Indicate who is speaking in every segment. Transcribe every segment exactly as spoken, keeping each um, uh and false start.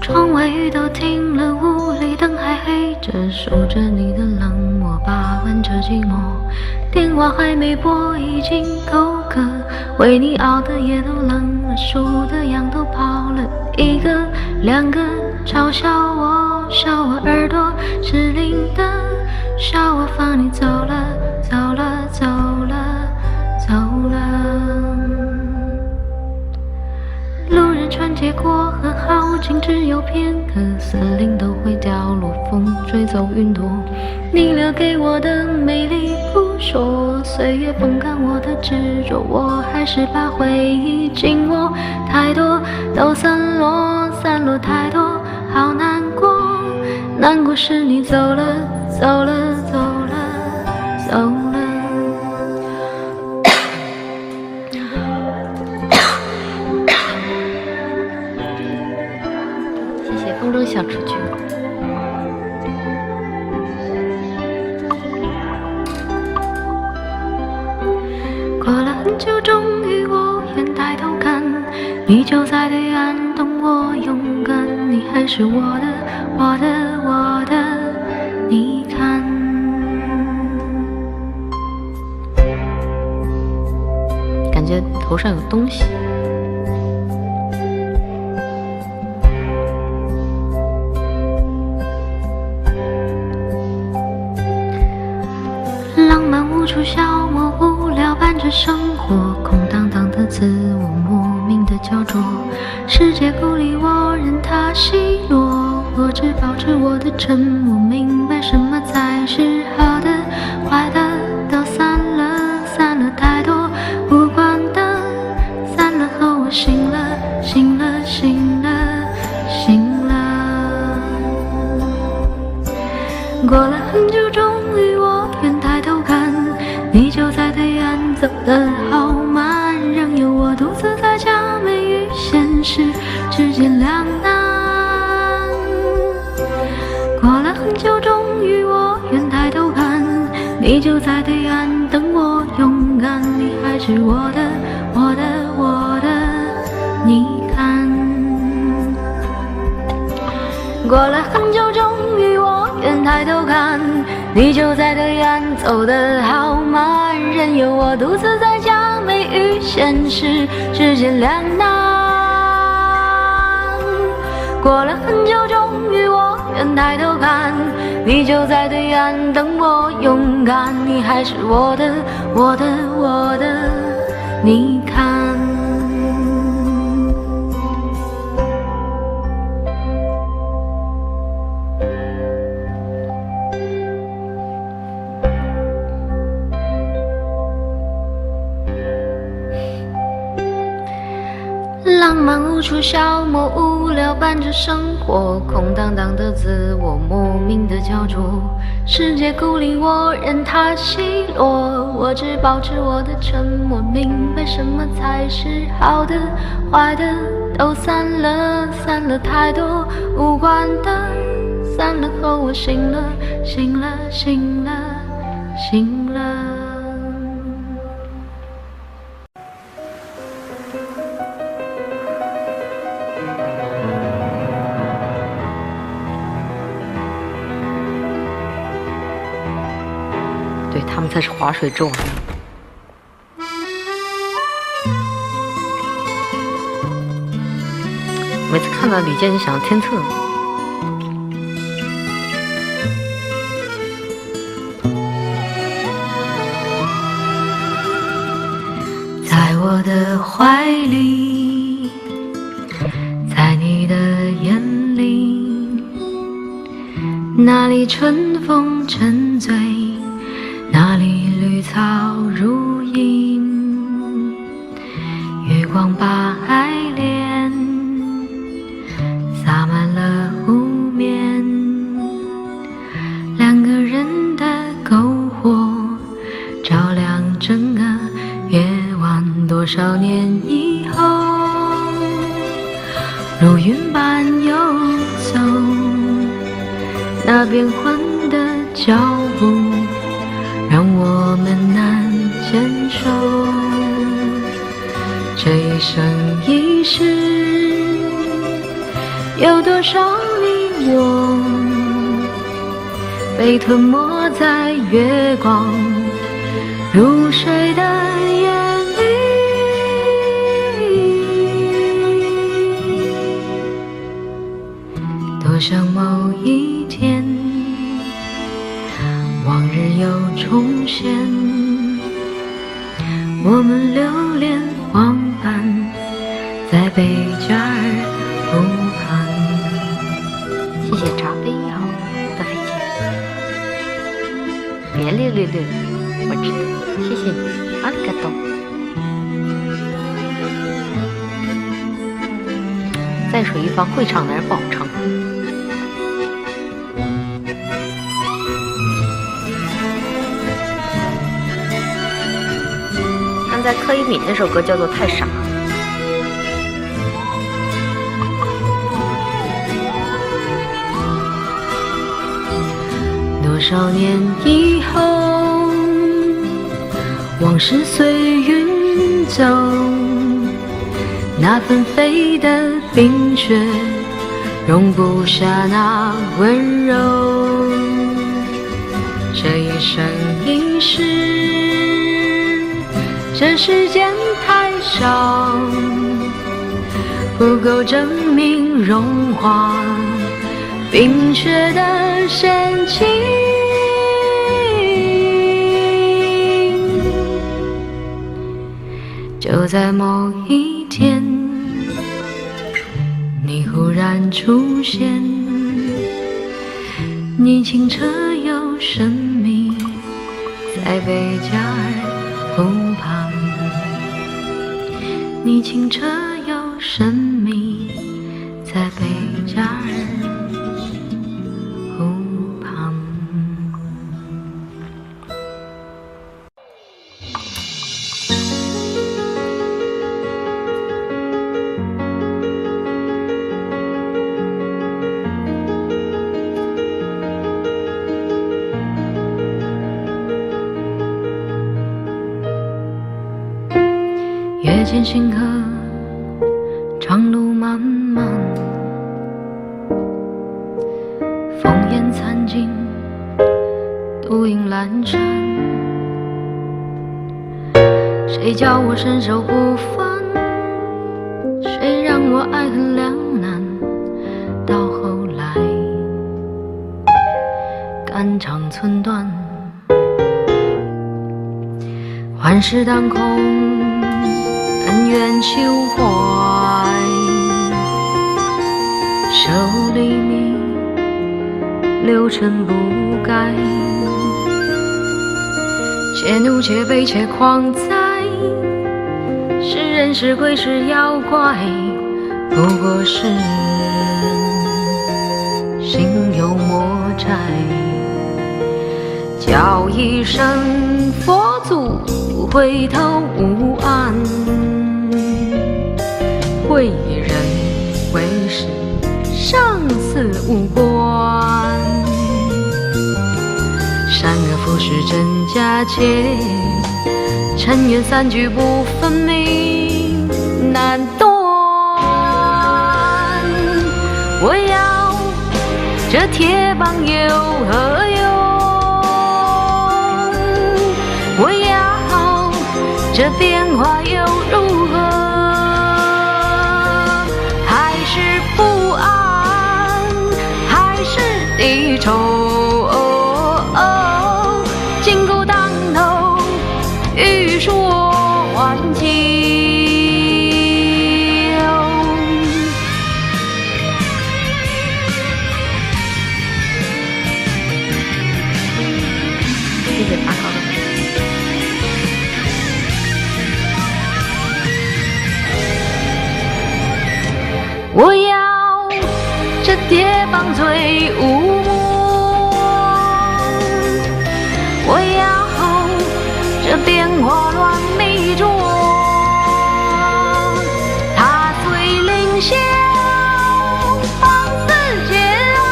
Speaker 1: 窗外雨都停了，屋里灯还黑着，守着你的冷漠，把玩着寂寞。电话还没拨，已经够格，为你熬的夜都冷了，数的羊都跑了，一个两个嘲笑我，笑我耳朵失灵的，笑我放你走了，走了，走了，走了。路人穿街过河，好景只有片刻，森林都会掉落，风吹走云朵。你留给我的美丽不说，岁月风干我的执着，我还是把回忆紧握。太多都散落，散落太多，好难过。难过是你走了，走了，走了，走了。风筝小雏菊。过了很久，终于我愿抬头看，你就在对岸等我勇敢，你还是我的，我的，我的，你看。感觉头上有东西。浪漫无处消磨，无聊伴着生活，空荡荡的自我，莫名的焦灼。世界孤立我，任它奚落，我只保持我的沉默，明白什么才是好的，坏的都散了，散了太多，无关的散了后我醒了，醒了，醒了，醒了。过了很久，终于我愿抬头看，你就在对岸，走得好慢，仍有我独自在假寐与现实之间两难。过了很久，终于我愿抬头看，你就在对岸等我勇敢，你还是我的，我的，我的，你看。过了很久，终于我愿抬头看，你就在对岸，走得好慢，任由我独自在假寐与现实之间两难。过了很久，终于我愿抬头看，你就在对岸等我勇敢，你还是我的，我的，我的，你看。浪漫无处消磨，无聊伴着生活，空荡荡的自我，莫名的焦灼。世界孤立我，任它奚落，我只保持我的沉默，明白什么才是好的，坏的都散了，散了太多，无关的散了后我醒了，醒了，醒了，醒了。对，他们才是划水之王。每次看到李健就想到天策。在我的怀里，在你的眼里，那里春风沉醉，那里绿草如茵，月光把爱恋洒满了湖面，两个人的篝火照亮整个夜晚。多少年以后，如云般游走，那变幻的脚步让我们难坚守。这一生一世， 有多少你我被吞没在月光如水的夜里，多想某一天往日又重现，我们流连忘返在贝加尔湖畔。谢谢茶杯好的飞机，别略略略，我知道，谢谢你，阿里嘎多。在水一方会唱的人不好唱。刚才柯以敏那首歌叫做《太傻》。多少年以后，往事随云走，那纷飞的冰雪容不下那温柔。这一生一世，这时间太少，不够证明融化冰雪的深情。就在某一天，你忽然出现，你清澈又神秘，在贝加尔湖旁。你清澈又神秘，在贝加尔湖旁。夜间星河，长路漫漫，烽烟残尽，独影阑珊。谁叫我身手不凡？谁让我爱恨两难？到后来，肝肠寸断，幻世当空，恩怨休怀，手里米，流尘不改，且怒且悲且狂哉，是人是鬼是妖怪，不过是心有魔债。叫一声佛祖，回头无岸，为人为事，生死无关。善恶浮世真假界，尘缘三聚不分明，难断。我要这铁棒有何用？我要这变化又如何？还是不安，还是低愁？金箍当头，欲说还休。谢谢打卡的。我要这铁棒最无魔，我要这变化乱迷着，它虽凌霄放四界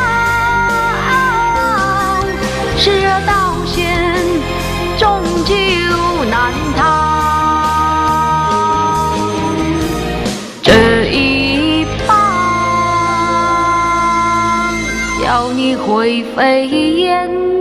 Speaker 1: 啊，时而道险终究难逃。这一棒到你灰飞烟